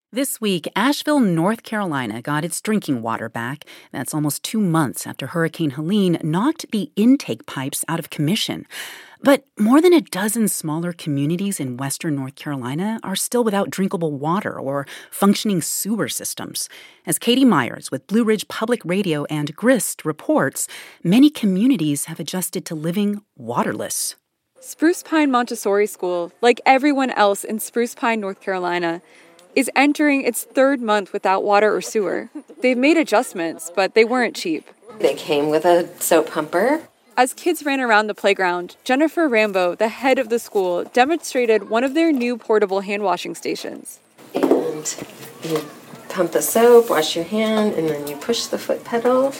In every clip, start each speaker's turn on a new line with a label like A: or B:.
A: This week, Asheville, North Carolina got its drinking water back. That's almost 2 months after Hurricane Helene knocked the intake pipes out of commission. But more than a dozen smaller communities in western North Carolina are still without drinkable water or functioning sewer systems. As Katie Myers with Blue Ridge Public Radio and Grist reports, many communities have adjusted to living waterless.
B: Spruce Pine Montessori School, like everyone else in Spruce Pine, North Carolina, is entering its third month without water or sewer. They've made adjustments, but they weren't cheap.
C: They came with a soap pumper.
B: As kids ran around the playground, Jennifer Rambo, the head of the school, demonstrated one of their new portable hand-washing stations.
C: And you pump the soap, wash your hand, and then you push the foot pedal,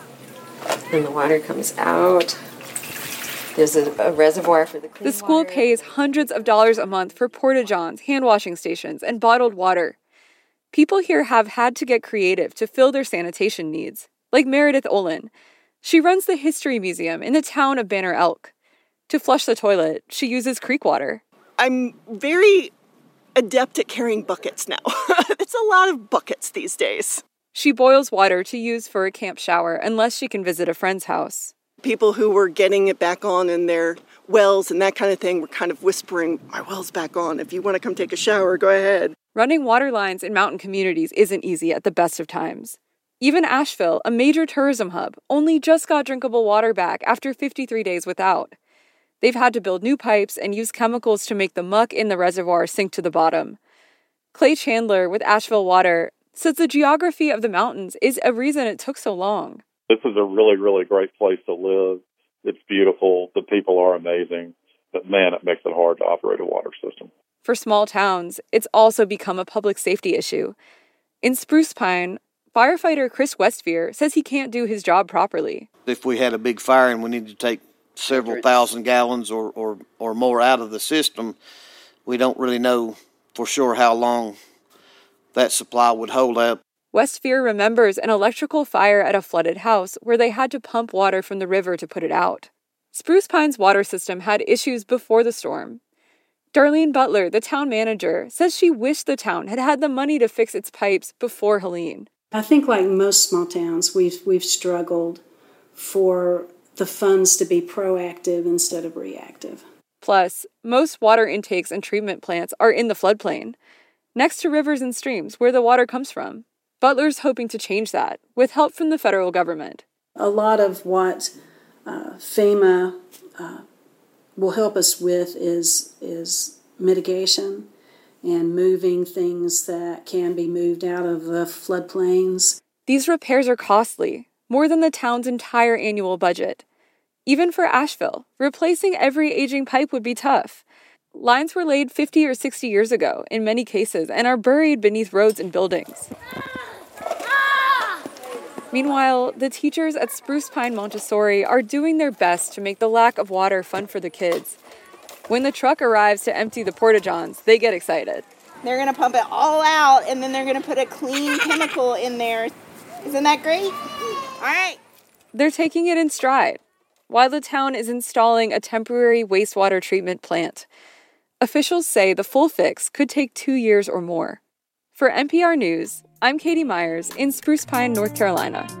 C: and the water comes out. There's a reservoir for the clean
B: The school
C: water.
B: pays hundreds of dollars a month for porta-johns, hand-washing stations, and bottled water. People here have had to get creative to fill their sanitation needs, like Meredith Olin. She runs the History Museum in the town of Banner Elk. To flush the toilet, she uses creek water.
D: I'm very adept at carrying buckets now. It's a lot of buckets these days.
B: She boils water to use for a camp shower unless she can visit a friend's house.
D: People who were getting it back on in their wells and that kind of thing were kind of whispering, "My well's back on. If you want to come take a shower, go ahead."
B: Running water lines in mountain communities isn't easy at the best of times. Even Asheville, a major tourism hub, only just got drinkable water back after 53 days without. They've had to build new pipes and use chemicals to make the muck in the reservoir sink to the bottom. Clay Chandler with Asheville Water says the geography of the mountains is a reason it took so long.
E: This is a really, really great place to live. It's beautiful. The people are amazing. But, man, it makes it hard to operate a water system.
B: For small towns, it's also become a public safety issue. In Spruce Pine, firefighter Chris Westphier says he can't do his job properly.
F: If we had a big fire and we needed to take several thousand gallons or more out of the system, we don't really know for sure how long that supply would hold up.
B: Westphier remembers an electrical fire at a flooded house where they had to pump water from the river to put it out. Spruce Pine's water system had issues before the storm. Darlene Butler, the town manager, says she wished the town had had the money to fix its pipes before Helene.
G: I think like most small towns, we've struggled for the funds to be proactive instead of reactive.
B: Plus, most water intakes and treatment plants are in the floodplain, next to rivers and streams where the water comes from. Butler's hoping to change that, with help from the federal government.
G: A lot of what FEMA will help us with is mitigation and moving things that can be moved out of the floodplains.
B: These repairs are costly, more than the town's entire annual budget. Even for Asheville, replacing every aging pipe would be tough. Lines were laid 50 or 60 years ago, in many cases, and are buried beneath roads and buildings. Meanwhile, the teachers at Spruce Pine Montessori are doing their best to make the lack of water fun for the kids. When the truck arrives to empty the porta-johns, they get excited.
H: They're going to pump it all out, and then they're going to put a clean chemical in there. Isn't that great? All right.
B: They're taking it in stride, while the town is installing a temporary wastewater treatment plant. Officials say the full fix could take 2 years or more. For NPR News, I'm Katie Myers in Spruce Pine, North Carolina.